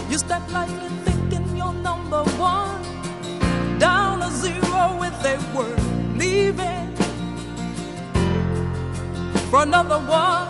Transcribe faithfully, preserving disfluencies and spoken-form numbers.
You step lightly thinking you're number one, down a zero with a word, leaving for another one.